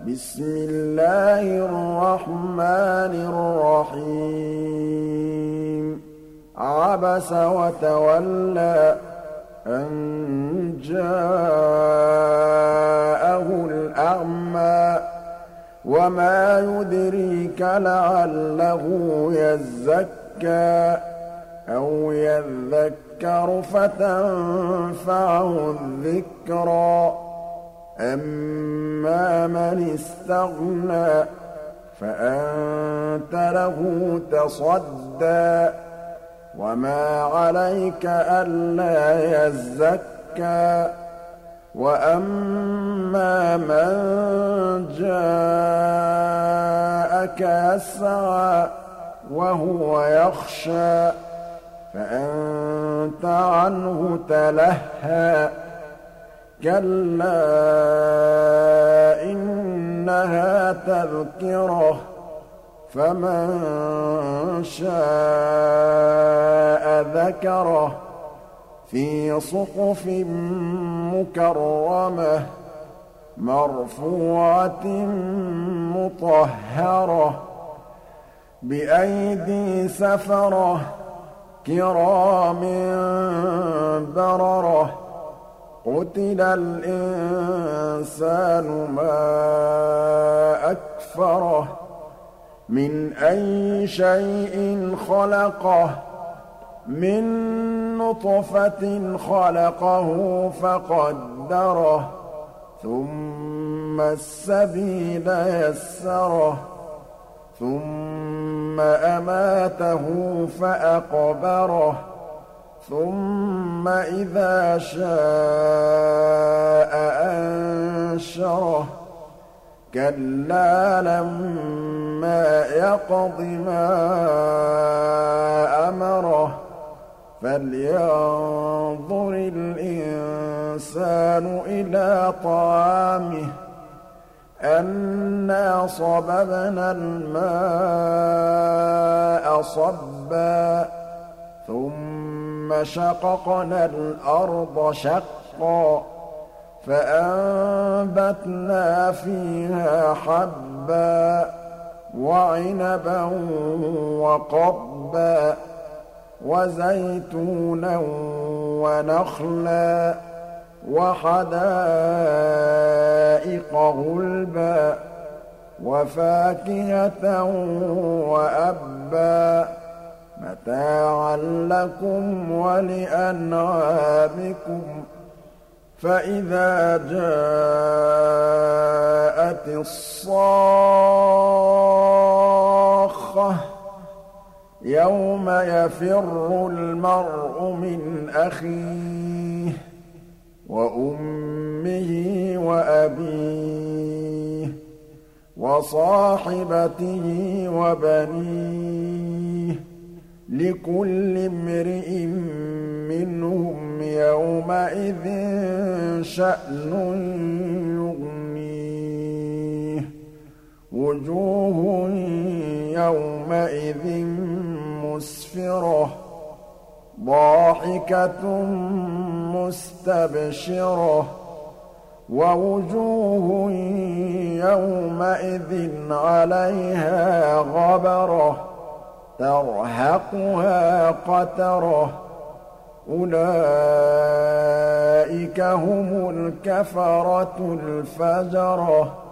بسم الله الرحمن الرحيم عبس وتولى أن جاءه الأعمى وما يدريك لعله يزكى أو يذكر فتنفعه الذكرى أما من استغنى فأنت له تصدى وما عليك ألا يزكى وأما من جاءك يسعى وهو يخشى فأنت عنه تلهى كلا إنها تذكرة فمن شاء ذكره في صحف مكرمة مرفوعة مطهرة بأيدي سفرة كرام بررة قتل الإنسان ما أكفره من أي شيء خلقه من نطفة خلقه فقدره ثم السبيل يسره ثم أماته فأقبره ثم إذا شاء أنشره كلا لما يقض ما أمره فلينظر الإنسان إلى طعامه أنا صببنا الماء صبا ثم شققنا الأرض شقا فأنبتنا فيها حبا وعنبا وقضبا وزيتونا ونخلا وحدائق غلبا وفاكهة وأبا متاعا لكم ولأنعامكم فإذا جاءت الصاخة يوم يفر المرء من أخيه وأمه وأبيه وصاحبته وبنيه لكل امرئ منهم يومئذ شأن يغنيه وجوه يومئذ مسفرة ضاحكة مستبشرة ووجوه يومئذ عليها غبرة ترهقها قترة أولئك هم الكفرة الفجرة